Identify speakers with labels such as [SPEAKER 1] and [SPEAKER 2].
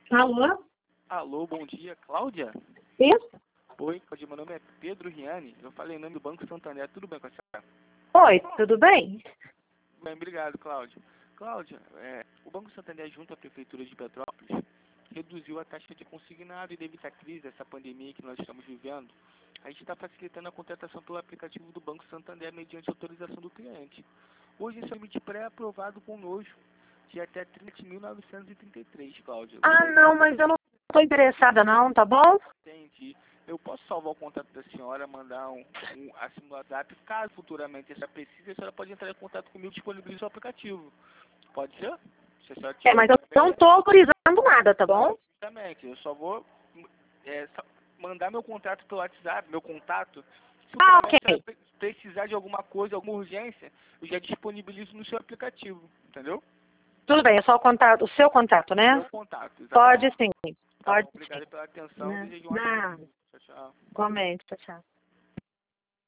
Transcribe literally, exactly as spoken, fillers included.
[SPEAKER 1] Alô?
[SPEAKER 2] Alô, bom dia, Cláudia?
[SPEAKER 1] Isso?
[SPEAKER 2] Oi, Cláudia, meu nome é Pedro Riani, eu falei em nome do Banco Santander, tudo bem com a senhora?
[SPEAKER 1] Oi, tudo bem?
[SPEAKER 2] Bem, obrigado, Cláudia. Cláudia, é, o Banco Santander, junto à Prefeitura de Petrópolis, reduziu a taxa de consignado e devido à crise, essa pandemia que nós estamos vivendo, a gente está facilitando a contratação pelo aplicativo do Banco Santander mediante autorização do cliente. Hoje esse é o limite pré-aprovado conosco de até trinta mil novecentos e trinta e três, Cláudia.
[SPEAKER 1] Ah, não, mas eu não estou interessada não, tá bom?
[SPEAKER 2] Entendi. Eu posso salvar o contato da senhora, mandar um, um assim no WhatsApp, caso futuramente a senhora precise, a senhora pode entrar em contato comigo e disponibilizar o aplicativo. Pode ser? Se a senhora
[SPEAKER 1] É,
[SPEAKER 2] tiver
[SPEAKER 1] mas eu não estou autorizando nada, tá bom?
[SPEAKER 2] Justamente, eu só vou é, só mandar meu contato pelo WhatsApp, meu contato. Se
[SPEAKER 1] Ah,
[SPEAKER 2] futuramente a senhora
[SPEAKER 1] ok.
[SPEAKER 2] pre- precisar de alguma coisa, alguma urgência, eu já disponibilizo no seu aplicativo, entendeu?
[SPEAKER 1] Tudo bem, é só o contato, o seu contato, né?
[SPEAKER 2] Meu contato,
[SPEAKER 1] Pode
[SPEAKER 2] exatamente.
[SPEAKER 1] sim,
[SPEAKER 2] Tá bom,
[SPEAKER 1] pode sim.
[SPEAKER 2] obrigado pela atenção,
[SPEAKER 1] Não,
[SPEAKER 2] desejo um ótimo
[SPEAKER 1] nada.
[SPEAKER 2] dia. Tchau, tchau.
[SPEAKER 1] Igualmente, tchau, tchau.